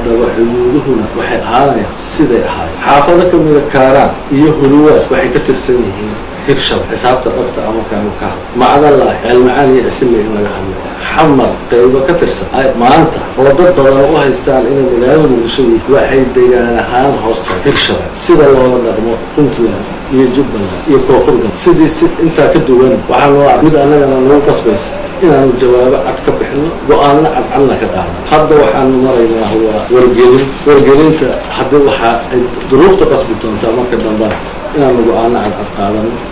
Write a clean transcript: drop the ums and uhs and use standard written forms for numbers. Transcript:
haddaba xuduuduhuna waxay ahaanayaan siday ahaayeen xaafado ka mida kaaraan iyo huluwaad waxay ka tirsan yihiin hirshabeelle xisaabta dhabta ama kaanu ka hadlo macdallah ceelmacaan iyo cisille in laga hadlo xamar qaybo ka tirsan maanta oo dad badan u haystaan inay magaalada muqdisho waxay deegaan ahaan hoosta hirshabeelle sida looga dhaqmo puntland iyo jubbaland iyo koonfurgal sidii si intaa ka duwan waxaa loo mid annagana nagu qasbaysa inaanu jawaabo cad ka bixino go-aanna cadcadna ka qaadno hadda waxaanu maraynaa waa wargelinta haddii waxa ay duruufta qasbi doontaa marka dambana inaanu go-aanna cadcad qaadano